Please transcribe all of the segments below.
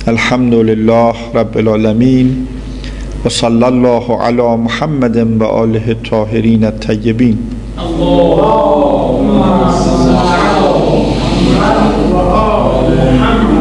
الحمد لله رب العالمين و صلی الله علی محمد و آله الطاهرین الطیبین. اللهم صل علی محمد و آل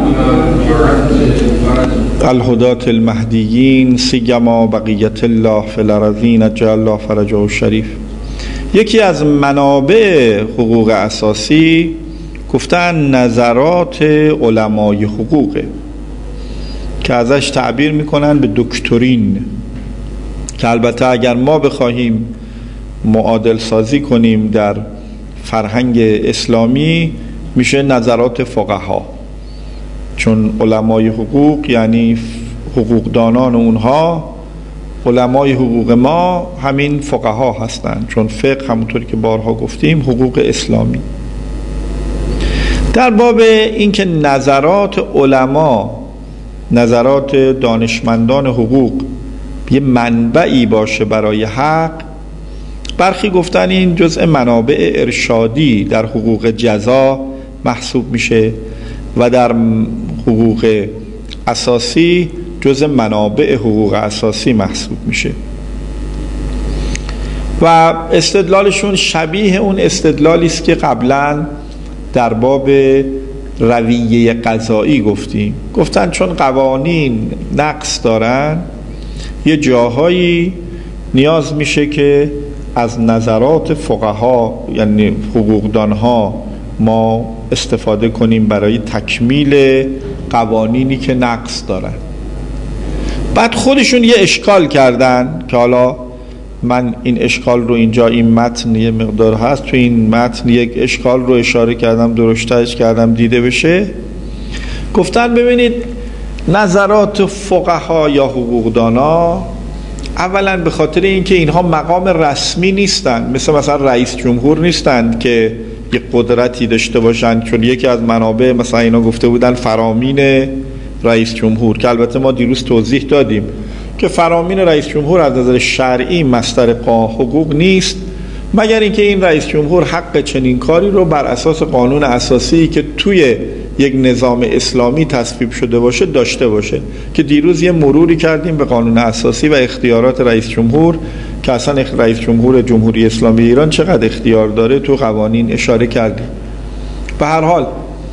محمد الهداة المهدیین سیما بقیت الله فی الارضین عجل الله فرجه الشریف. یکی از منابع حقوق اساسی گفتن نظرات علمای حقوقه که ازش تعبیر میکنن به دکترین، که البته اگر ما بخواهیم معادل سازی کنیم در فرهنگ اسلامی میشه نظرات فقها، چون علمای حقوق یعنی حقوقدانان اونها، علمای حقوق ما همین فقها هستند، چون فقه همونطوری که بارها گفتیم حقوق اسلامی. در باب اینکه نظرات علما، نظرات دانشمندان حقوق یه منبعی باشه برای حق، برخی گفتن این جزء منابع ارشادی در حقوق جزا محسوب میشه و در حقوق اساسی جزء منابع حقوق اساسی محسوب میشه و استدلالشون شبیه اون استدلالی است که قبلا در باب رویه قضایی گفتن چون قوانین نقص دارن یه جاهایی نیاز میشه که از نظرات فقها یعنی حقوقدانها ما استفاده کنیم برای تکمیل قوانینی که نقص دارن. بعد خودشون یه اشکال کردن که حالا من این اشکال رو اینجا این متن یه مقدار هست، تو این متن یک اشکال رو اشاره کردم، درشتش کردم دیده بشه. گفتن ببینید نظرات فقها یا حقوقدانا اولا به خاطر اینکه اینها مقام رسمی نیستند، مثلا رئیس جمهور نیستند که یک قدرتی داشته باشند، چون یکی از منابع مثلا اینا گفته بودن فرامین رئیس جمهور، که البته ما دیروز توضیح دادیم که فرامین رئیس جمهور از نظر شرعی مصدر حقوق نیست، مگر اینکه این رئیس جمهور حق چنین کاری رو بر اساس قانون اساسی که توی یک نظام اسلامی تصویب شده باشه داشته باشه، که دیروز یه مروری کردیم به قانون اساسی و اختیارات رئیس جمهور که اصلا رئیس جمهور جمهوری اسلامی ایران چقدر اختیار داره تو قوانین اشاره کردیم. به هر حال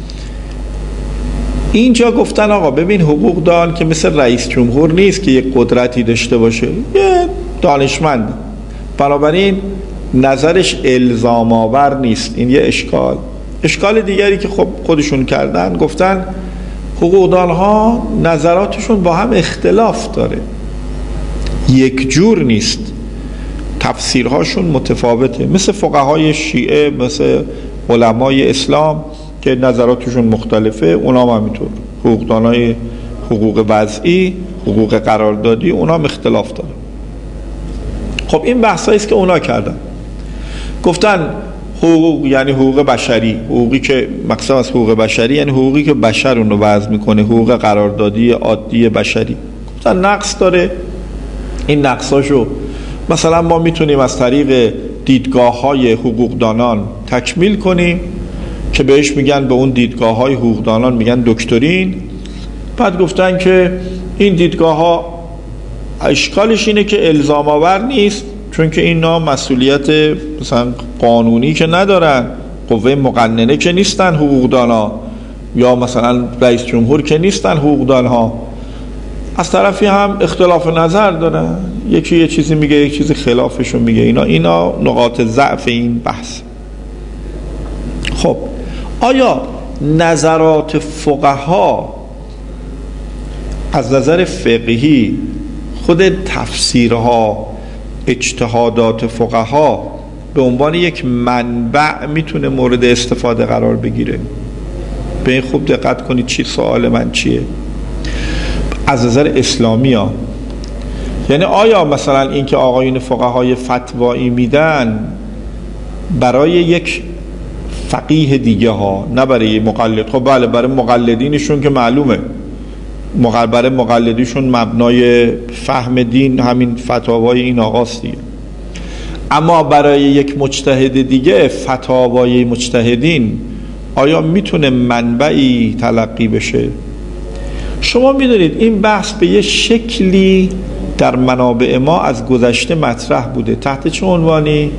اینجا گفتن آقا ببین حقوقدان که مثل رئیس جمهور نیست که یک قدرتی داشته باشه، یه دانشمند، بنابراین نظرش الزام آور نیست. این یه اشکال دیگری که خب خودشون کردن، گفتن حقوقدان ها نظراتشون با هم اختلاف داره، یک جور نیست، تفسیرهاشون متفاوته، مثل فقهای شیعه، مثل علمای اسلام که نظراتشون مختلفه، اونا هم همینطور. حقوقدانای حقوق وضعی، حقوق قراردادی، اونا هم اختلاف داره. خب این بحثایی است که اونا کردن. گفتن حقوق یعنی حقوق بشری، حقوقی که مقصد از حقوق بشری یعنی حقوقی که بشر اون رو وضع میکنه، حقوق قراردادی عادی بشری. گفتن نقص داره، این نقصاشو مثلا ما میتونیم از طریق دیدگاه‌های حقوقدانان تکمیل کنیم که بهش میگن، به اون دیدگاه‌های حقوقدانان میگن دکترین. بعد گفتن که این دیدگاه‌ها اشکالش اینه که الزام آور نیست، چون که اینا مسئولیت مثلا قانونی که ندارن، قوه مقننه که نیستن حقوقدانا، یا مثلا رئیس جمهور که نیستن حقوقدانها، از طرفی هم اختلاف نظر دارن، یکی یه چیزی میگه یک چیزی خلافشون میگه. اینا نقاط ضعف این بحث. خب آیا نظرات فقها از نظر فقهی خود تفسیرها، اجتهادات فقها به عنوان یک منبع میتونه مورد استفاده قرار بگیره؟ به این خوب دقت کنید چی سوال من چیه. از نظر اسلامی ها، یعنی آیا مثلا این که آقایون فقهای فتوایی میدن برای یک فقیه دیگه ها، نه برای مقلد؟ خب بله، برای مقلدینشون که معلومه، برای مقلدیشون مبنای فهم دین همین فتاوای این آقاست دیگه. اما برای یک مجتهد دیگه فتاوای مجتهدین آیا میتونه منبعی تلقی بشه؟ شما میدونید این بحث به یه شکلی در منابع ما از گذشته مطرح بوده. تحت چه عنوانی؟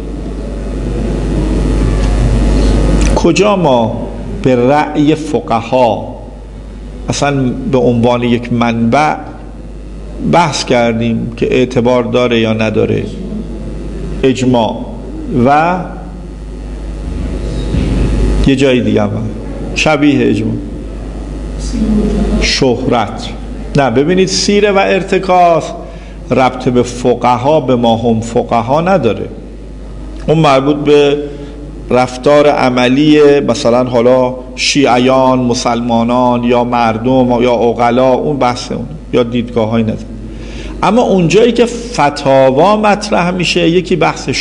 کجا ما به رأی فقها اصلا به عنوان یک منبع بحث کردیم که اعتبار داره یا نداره؟ اجماع و یه جای دیگه هم شبیه اجماع، شهرت. نه ببینید، سیره و ارتکاز ربط به فقها، به ما هم فقها نداره. اون مربوط به رفتار عملی مثلا حالا شیعیان، مسلمانان یا مردم یا عقلا، اون بحث اون یا دیدگاه های نداره. اما اونجایی که فتاوا مطرح میشه، یکی بحث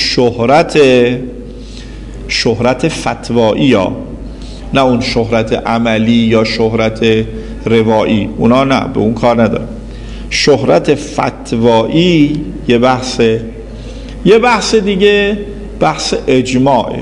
شهرت فتوایی، یا نه اون شهرت عملی یا شهرت روایی، اونا نه، به اون کار نداره. شهرت فتوایی یه بحثه. یه بحث دیگه بحث اجماعه.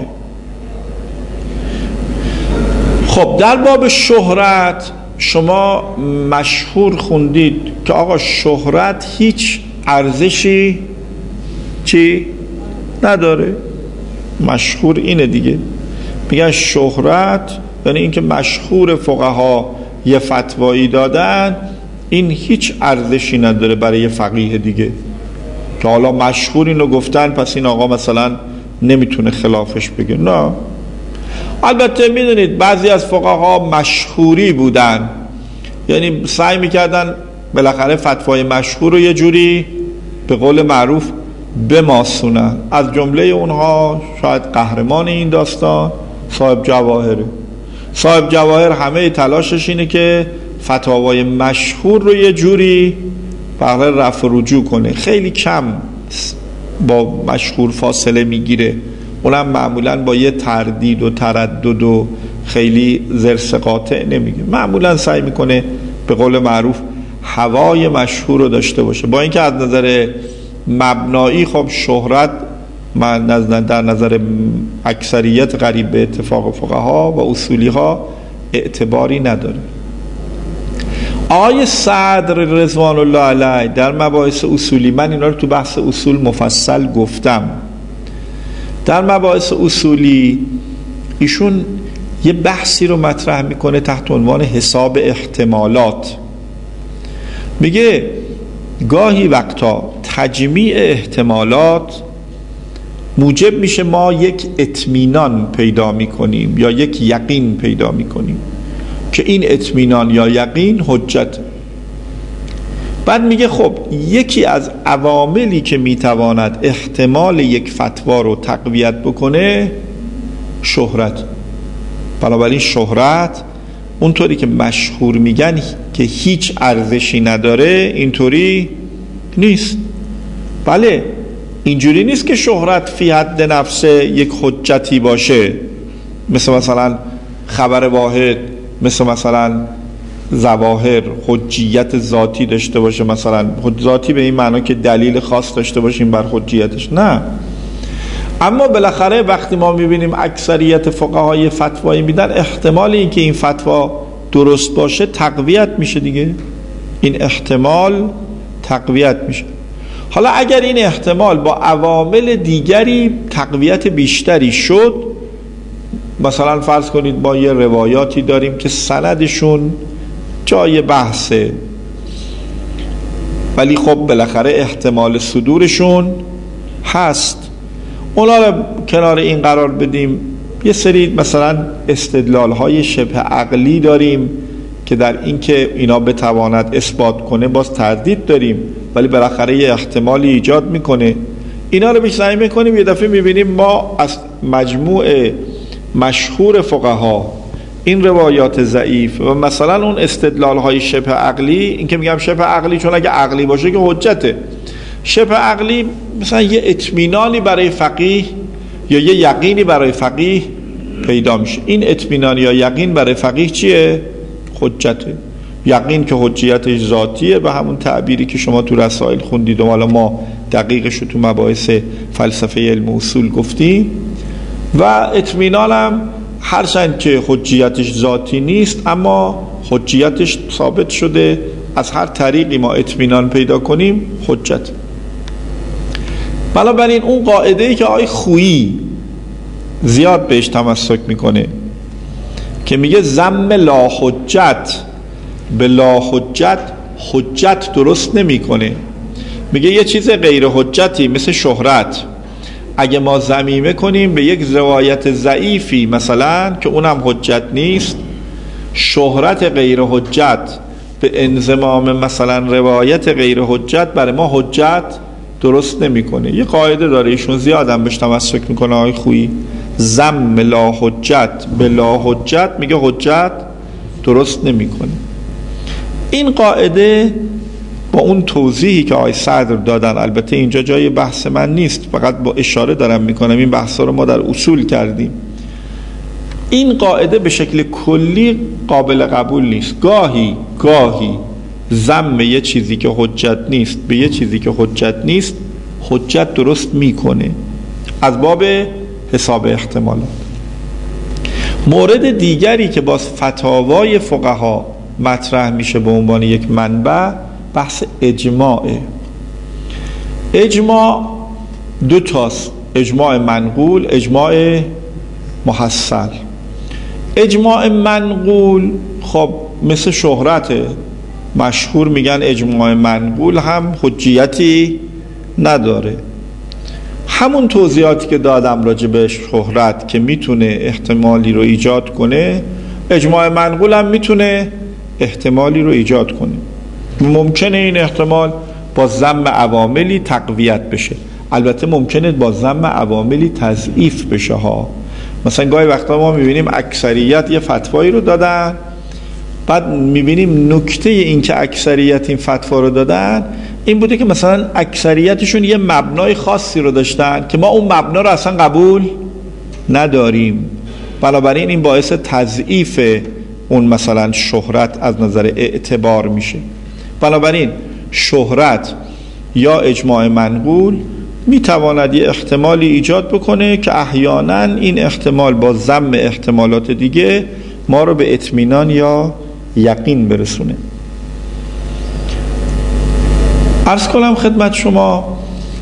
خب در باب شهرت شما مشهور خوندید که آقا شهرت هیچ ارزشی چی نداره. مشهور اینه دیگه، میگن شهرت یعنی اینکه مشهور فقها یه فتوایی دادن، این هیچ ارزشی نداره برای یه فقیه دیگه که حالا مشهور اینو گفتن پس این آقا مثلا نمیتونه خلافش بگه. نه، البته میدونید بعضی از فقها مشهوری بودن، یعنی سعی میکردن بالاخره فتوای مشهور رو یه جوری به قول معروف بماسونن. از جمله اونها شاید قهرمان این داستان صاحب جواهره. صاحب جواهر همه تلاشش اینه که فتاوای مشهور رو یه جوری بغل رفع رجوع کنه. خیلی کم با مشهور فاصله میگیره، اونم معمولا با یه تردید و تردد و خیلی زرس قاطع نمیگه. معمولا سعی میکنه به قول معروف هوای مشهور رو داشته باشه، با اینکه از نظر مبنایی خب شهرت در نظر اکثریت قریب به اتفاق فقها و اصولی ها اعتباری نداره. آقای صدر رضوان الله علیه در مباحث اصولی، من اینا رو تو بحث اصول مفصل گفتم، در مباحث اصولی ایشون یه بحثی رو مطرح میکنه تحت عنوان حساب احتمالات. میگه گاهی وقتا تجمیع احتمالات موجب میشه ما یک اطمینان پیدا میکنیم یا یک یقین پیدا میکنیم که این اطمینان یا یقین حجت. بعد میگه خب یکی از عواملی که میتواند احتمال یک فتوا رو تقویت بکنه شهرت. بنابراین شهرت اونطوری که مشهور میگن که هیچ ارزشی نداره، اینطوری نیست. بله، اینجوری نیست که شهرت فی حد نفسه یک حجتی باشه، مثلا خبر واحد، مثلا ظواهر حجیت ذاتی داشته باشه، مثلا ذاتی به این معنا که دلیل خاص داشته باشیم بر حجیتش، نه. اما بالاخره وقتی ما میبینیم اکثریت فقهای فتوایی میدن، احتمال این که این فتوا درست باشه تقویت میشه دیگه. این احتمال تقویت میشه. حالا اگر این احتمال با عوامل دیگری تقویت بیشتری شد، مثلا فرض کنید ما یه روایاتی داریم که سندشون جای بحثه، ولی خب بالاخره احتمال صدورشون هست، اونا رو کنار این قرار بدیم. یه سری مثلا استدلال های شبه عقلی داریم که در این که اینا بتواند اثبات کنه باز تردید داریم، ولی بالاخره یه احتمالی ایجاد میکنه. اینا رو سعی میکنیم، یه دفعه میبینیم ما از مجموع مشهور فقها این روایات ضعیف و مثلا اون استدلال های شبه عقلی، این که میگم شبه عقلی چون اگه عقلی باشه که حجته، شبه عقلی مثلا یه اطمینانی برای فقیه یا یه یقینی برای فقیه پیدا میشه. این اطمینان یا یقین برای فقیه چیه؟ حجته. یقین که حجیتش ذاتیه به همون تعبیری که شما تو رسائل خوندید و حالا ما دقیقش رو تو مباحث فلسفه علم اصول گفتیم. و اطمینانم هرچند که حجیتش ذاتی نیست اما حجیتش ثابت شده، از هر طریقی ما اطمینان پیدا کنیم حجت. بنابراین اون قاعده‌ای که آقای خویی زیاد بهش تمسک میکنه که میگه ذم لا حجت به لا حجت حجت درست نمیکنه. میگه یه چیز غیر حجتی مثل شهرت اگه ما ذمیمه کنیم به یک روایت ضعیفی مثلا که اونم حجت نیست، شهرت غیر حجت به انضمام مثلا روایت غیر حجت برای ما حجت درست نمیکنه. یه قاعده داره ایشون زیادم بهش تمسک میکنه آقای خویی، ذم لا حجت به لا حجت میگه حجت درست نمیکنه. این قاعده با اون توضیحی که آقای صدر دادن، البته اینجا جای بحث من نیست، فقط با اشاره دارم میکنم، این بحثا رو ما در اصول کردیم، این قاعده به شکل کلی قابل قبول نیست. گاهی ذم یه چیزی که حجت نیست به یه چیزی که حجت نیست حجت درست میکنه از باب حساب احتمالات. مورد دیگری که باز فتاوای فقها مطرح میشه به عنوان یک منبع بحث اجماعه. اجماع دو تاست، اجماع منقول، اجماع محصل. اجماع منقول خب مثل شهرته، مشهور میگن اجماع منقول هم حجیتی نداره. همون توضیحاتی که دادم راجع به شهرت که میتونه احتمالی رو ایجاد کنه، اجماع منقول هم میتونه احتمالی رو ایجاد کنه. ممکنه این احتمال با ضم عواملی تقویت بشه، البته ممکنه با ضم عواملی تضعیف بشه ها. مثلا گاهی وقتا ما میبینیم اکثریت یه فتوایی رو دادن، بعد میبینیم نکته این که اکثریت این فتوا رو دادن این بوده که مثلا اکثریتشون یه مبنای خاصی رو داشتن که ما اون مبنا رو اصلا قبول نداریم، بنابراین این باعث تضعیف اون مثلا شهرت از نظر اعتبار میشه. بنابراین شهرت یا اجماع منقول میتواند یه احتمالی ایجاد بکنه که احیانا این احتمال با ضم احتمالات دیگه ما رو به اطمینان یا یقین برسونه. عرض کنم خدمت شما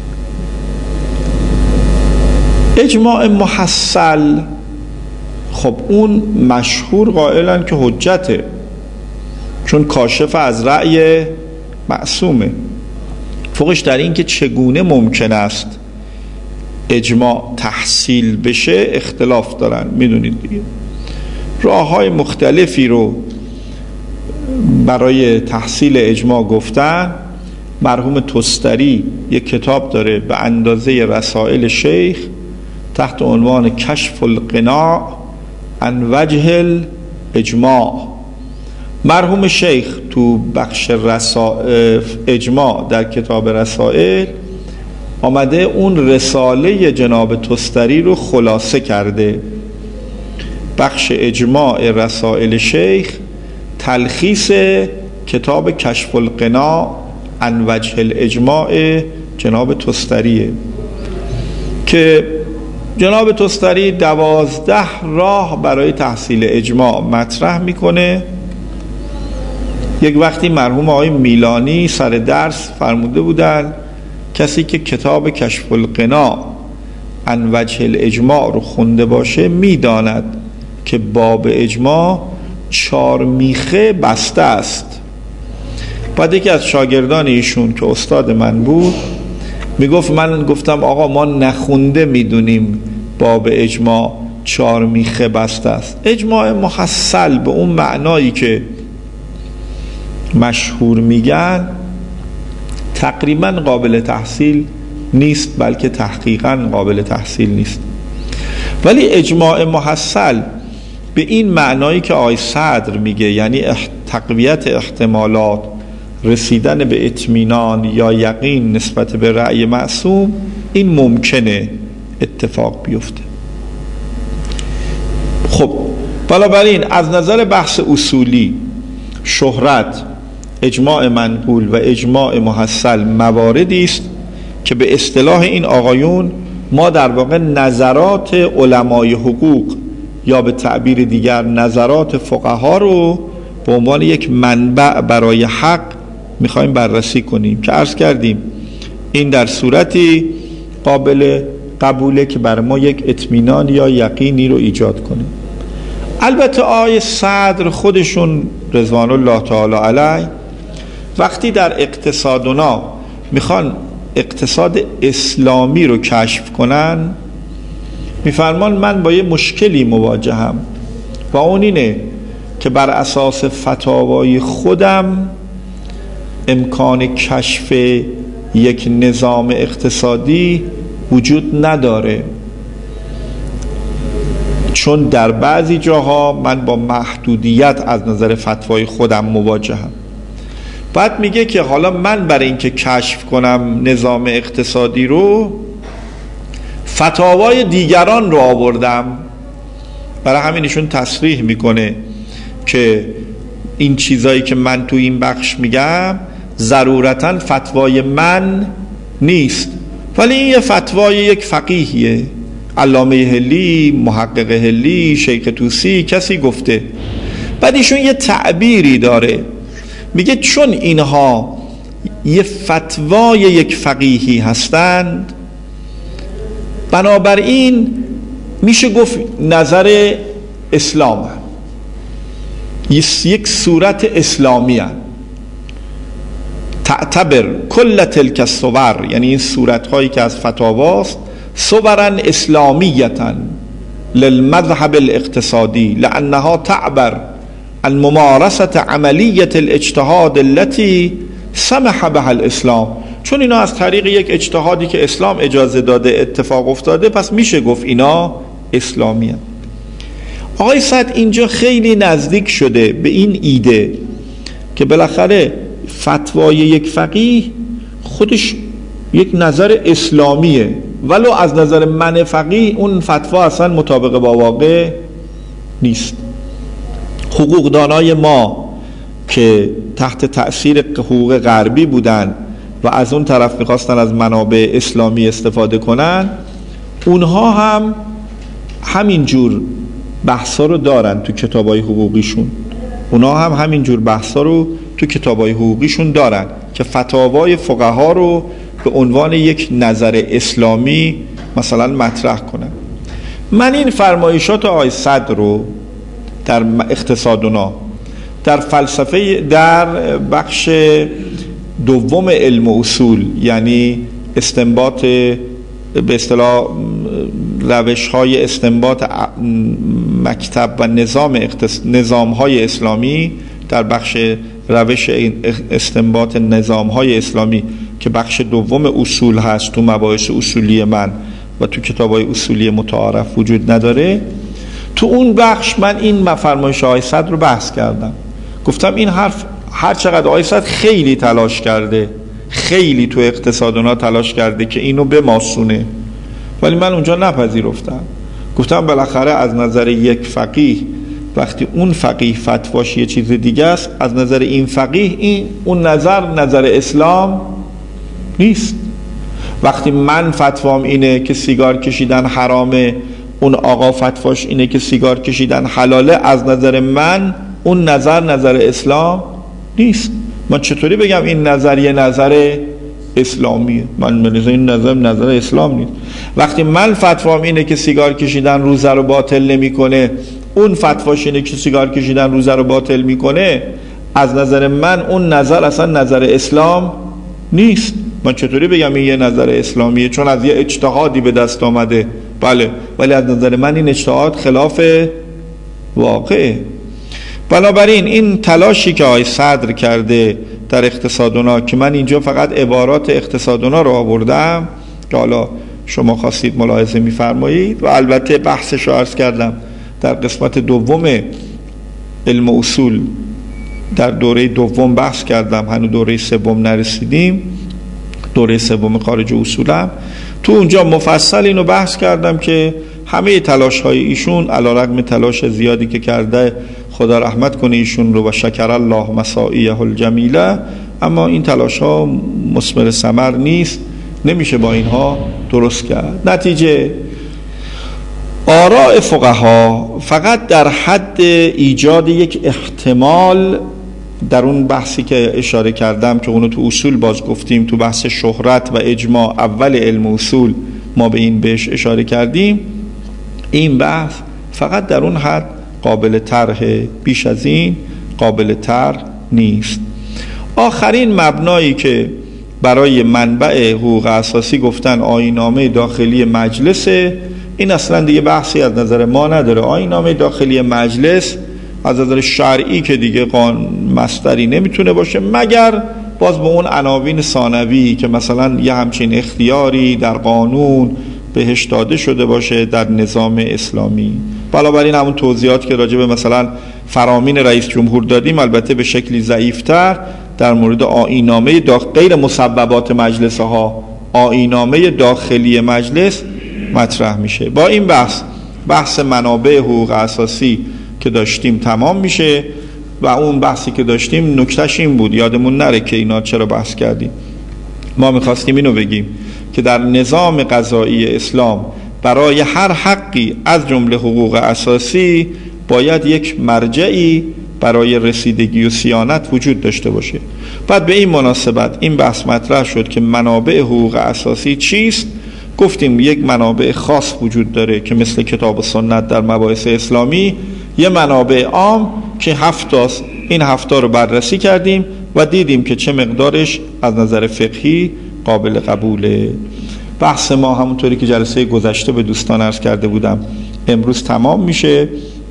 اجماع محصل، خب اون مشهور قائلن که حجته چون کاشف از رأی معصومه. فوقش در این که چگونه ممکن است اجماع تحصیل بشه اختلاف دارن، میدونید دیگه راه های مختلفی رو برای تحصیل اجماع گفتن. مرحوم تستری یک کتاب داره به اندازه رسائل شیخ تحت عنوان کشف القناع عن وجه الاجماع. مرحوم شیخ تو بخش اجماع در کتاب رسائل آمده اون رساله جناب تستری رو خلاصه کرده. بخش اجماع رسائل شیخ تلخیص کتاب کشف القناع عن وجه الاجماع جناب تستریه که جناب تستری 12 راه برای تحصیل اجماع مطرح میکنه. یک وقتی مرحوم آقای میلانی سر درس فرموده بودن کسی که کتاب کشف القناع عن وجه الاجماع رو خونده باشه میداند که باب اجماع 4 میخه بسته است. بعد یکی از شاگردان ایشون که استاد من بود میگفت من گفتم آقا ما نخونده میدونیم باب اجماع 4 میخه بسته است. اجماع محصل به اون معنایی که مشهور میگن تقریبا قابل تحصیل نیست، بلکه تحقیقا قابل تحصیل نیست. ولی اجماع محصل به این معنایی که آقای صدر میگه، یعنی تقویت احتمالات، رسیدن به اطمینان یا یقین نسبت به رأی معصوم، این ممکنه اتفاق بیفته. خب بنابراین از نظر بحث اصولی شهرت، اجماع منقول و اجماع محصل مواردی است که به اصطلاح این آقایون ما در واقع نظرات علمای حقوق یا به تعبیر دیگر نظرات فقها رو به عنوان یک منبع برای حق میخوایم بررسی کنیم که عرض کردیم این در صورتی قابل قبوله که بر ما یک اطمینان یا یقینی رو ایجاد کنه. البته آقای صدر خودشون رضوان الله تعالی علیه وقتی در اقتصادنا میخوان اقتصاد اسلامی رو کشف کنن میفرمان من با یه مشکلی مواجهم و اون اینه که بر اساس فتاوای خودم امکان کشف یک نظام اقتصادی وجود نداره، چون در بعضی جاها من با محدودیت از نظر فتوای خودم مواجهم. بعد میگه که حالا من برای اینکه کشف کنم نظام اقتصادی رو فتاوای دیگران رو آوردم، برای همینشون تصریح میکنه که این چیزایی که من تو این بخش میگم ضرورتاً فتوای من نیست، ولی این یه فتوای یک فقیهیه، علامه هلی، محقق هلی، شیخ طوسی، کسی گفته. بعد ایشون یه تعبیری داره میگه چون اینها یه فتوای یک فقیهی هستند بنابراین میشه گفت نظر اسلام یک صورت اسلامی هست. تعتبر کل تلک الصور، یعنی این صورت هایی که از فتاواست صورا اسلامیتا للمذهب الاقتصادی لانها تعبر عن ممارسة عملیة الاجتهاد التي سمح بها الاسلام، چون اینا از طریق یک اجتهادی که اسلام اجازه داده اتفاق افتاده، پس میشه گفت اینا اسلامی هست. آقای سعد اینجا خیلی نزدیک شده به این ایده که بالاخره فتوای یک فقیه خودش یک نظر اسلامیه، ولو از نظر من فقیه اون فتوا اصلا مطابق با واقع نیست. حقوقدانای ما که تحت تأثیر حقوق غربی بودن و از اون طرف میخواستن از منابع اسلامی استفاده کنن، اونها هم همینجور بحثا رو دارن تو کتابای حقوقیشون، اونها هم همینجور بحثا رو تو کتابای حقوقیشون دارن که فتاوای فقها رو به عنوان یک نظر اسلامی مثلا مطرح کنن. من این فرمایشات آقای صدر رو در اقتصادنا، در فلسفه، در بخش دوم علم اصول، یعنی استنباط به اصطلاح روش‌های استنباط مکتب و نظام‌های اسلامی، در بخش روش استنباط نظام‌های اسلامی که بخش دوم اصول هست تو مباحث اصولی من و تو کتاب‌های اصولی متعارف وجود نداره، تو اون بخش من این فرمایش آقای صدر رو بحث کردم. گفتم این حرف هر چقدر آقای صدر خیلی تلاش کرده، خیلی تو اقتصادنا تلاش کرده که اینو بماسونه، ولی من اونجا نپذیرفتم. گفتم بالاخره از نظر یک فقیه وقتی اون فقیه فتواش یه چیز دیگه است، از نظر این فقیه این اون نظر اسلام نیست. وقتی من فتوام اینه که سیگار کشیدن حرامه، اون آقا فتواش اینه که سیگار کشیدن حلاله، از نظر من اون نظر اسلام نیست. من چطوری بگم این نظریه نظر اسلامیه؟ من این نظر اسلام نیست. وقتی من فتوام اینه که سیگار کشیدن روزه رو باطل نمیکنه، اون فتواش اینه که سیگار کشیدن روزه رو باطل میکنه، از نظر من اون نظر اصلا نظر اسلام نیست. من چطوری بگم این یه نظر اسلامیه؟ چون از یه اجتهادی به دست آمده، بله، ولی از نظر من این اجتهاد خلاف واقعه. بنابراین این تلاشی که آقای صدر کرده در اقتصادنا، که من اینجا فقط عبارات اقتصادنا رو آوردم که حالا شما خواستید ملاحظه می‌فرمایید، و البته بحثش رو عرض کردم در قسمت دوم علم اصول، در دوره دوم بحث کردم، هنوز دوره سوم نرسیدیم، دوره سوم خارج اصولم، تو اونجا مفصل اینو بحث کردم که همه تلاش های ایشون علیرغم تلاش زیادی که کرده، خدا رحمت کنه ایشون رو و شکر الله مساعیه الجمیله، اما این تلاش ها مثمر ثمر نیست، نمیشه با اینها درست کرد. نتیجه آراء فقها فقط در حد ایجاد یک احتمال در اون بحثی که اشاره کردم که اونو تو اصول باز گفتیم، تو بحث شهرت و اجماع اول علم اصول ما به این بهش اشاره کردیم، این بحث فقط در اون حد قابل طرح، بیش از این قابل طرح نیست. آخرین مبنایی که برای منبع حقوق اساسی گفتن آیین‌نامه داخلی مجلسه، این اصلا دیگه بحثی از نظر ما نداره. آیین‌نامه داخلی مجلس از نظر شرعی که دیگه مصدری نمیتونه باشه مگر باز به اون عناوین ثانوی که مثلا یه همچین اختیاری در قانون بهش داده شده باشه در نظام اسلامی. بنابراین همون توضیحات که راجع به مثلا فرامین رئیس جمهور دادیم البته به شکلی ضعیف‌تر در مورد آیین‌نامه غیر مسببات مجلس ها، آیین‌نامه داخلی مجلس مطرح میشه. با این بحث منابع حقوق اساسی که داشتیم تمام میشه و اون بحثی که داشتیم نکتهش این بود، یادمون نره که اینا چرا بحث کردیم. ما میخواستیم اینو بگیم که در نظام قضایی اسلام برای هر حقی از جمله حقوق اساسی باید یک مرجعی برای رسیدگی و صیانت وجود داشته باشه. بعد به این مناسبت این بحث مطرح شد که منابع حقوق اساسی چیست. گفتیم یک منابع خاص وجود داره که مثل کتاب و سنت در مباحث اسلامی، یه منابع عام که 7 است. این 7 رو بررسی کردیم و دیدیم که چه مقدارش از نظر فقهی قابل قبوله. بحث ما همونطوری که جلسه گذشته به دوستان عرض کرده بودم امروز تمام میشه.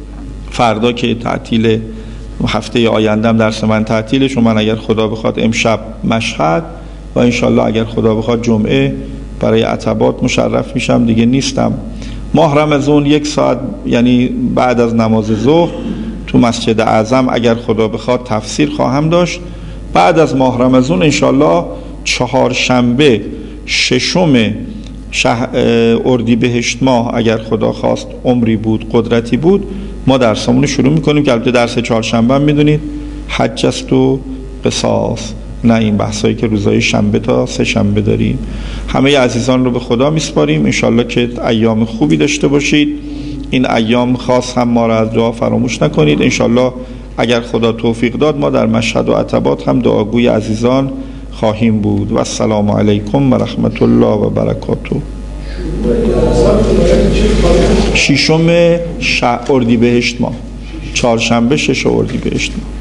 فردا که تعطیل، هفته آیندهم درس من تعطیله، چون من اگر خدا بخواد امشب مشهد و انشالله اگر خدا بخواد جمعه برای عتبات مشرف میشم، دیگه نیستم. ماه رمضان 1 ساعت یعنی بعد از نماز ظهر تو مسجد اعظم اگر خدا بخواد تفسیر خواهم داشت. بعد از ماه رمضان انشالله 4 شنبه 6 اردیبهشت ماه اگر خدا خواست عمری بود قدرتی بود ما درسمون شروع میکنیم که البته درس 4 شنبه میدونید حج است و قصاص، نه این بحثایی که روزهای شنبه تا 3 شنبه داریم. همه عزیزان رو به خدا میسپاریم. انشالله که ایام خوبی داشته باشید. این ایام خاص هم ما را از دعا فراموش نکنید. انشالله اگر خدا توفیق داد ما در مشهد و عتبات هم دعاگوی عزیزان خواهیم بود. و السلام علیکم و رحمت الله و برکاته. 6 اردیبهشت ماه، 4 شنبه 6 اردیبهشت ماه.